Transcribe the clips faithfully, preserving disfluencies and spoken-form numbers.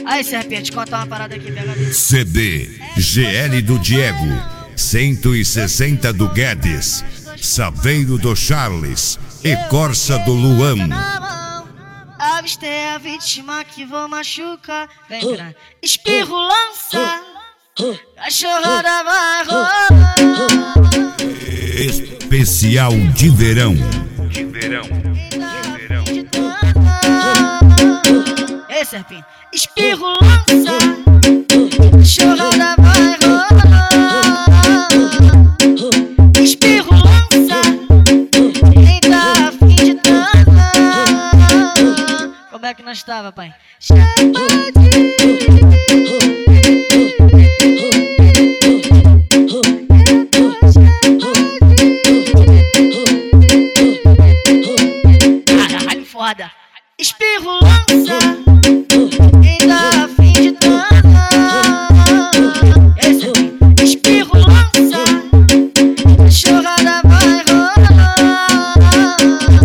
Aí, serpente, conta uma parada aqui, pega a visão. C D G L do Diego, cento e sessenta do Guedes, Saveiro do Charles e Corsa do Luan. Avistei a vítima que vou machucar. Vem pra espirro, lança, cachorrada vai rolar. Especial de verão. De verão. De verão. Ei, serpinho, espirro, lança, cachorrada vai rolar. Espirro, lança, quem tá afim de dançar. Como é que nós tava, pai? Caralho, foda. Espirro, lança, quem tá afim de dançar. Esse aqui, espirro, lança, cachorrada vai rolar.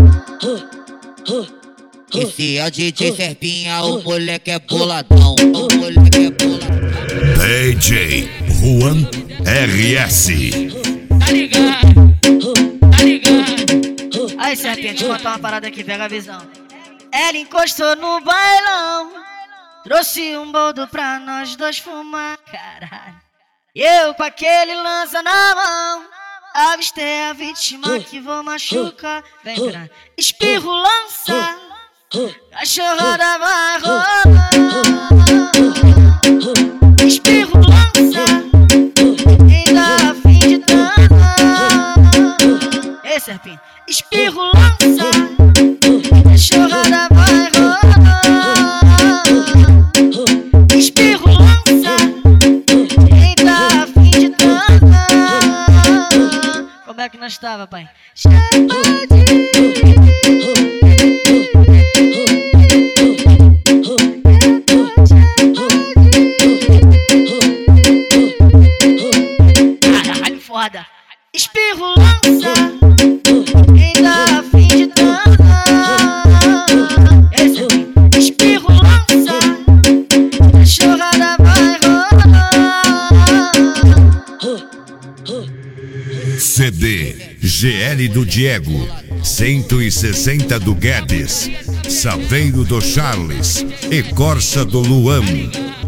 Esse é o D J Serpinha, o moleque é boladão, o moleque é boladão. D J Juan R S. Tá ligado? Tá ligado? Aí, serpente, conta uma parada aqui, pega a visão. Ela encostou no bailão, trouxe um boldo pra nós dois fumar, caralho. E eu com aquele lança na mão, avistei a vítima que vou machucar. Vem pra espirro, lança, cachorrada vai rolar. Espirro, lança, quem tá afim de dançar. Ei, serpinho, espirro, lança, cachorrada vai rolar. Espirro, lança, quem tá afim de dançar. Como é que nós tava, pai? Caralho, foda. Espirro, lança, quem tá afim de dançar. Esse aqui, espirro, lança, cachorrada vai rolar. C D G L do Diego, cento e sessenta do Guedes, Saveiro do Charles e Corsa do Luan.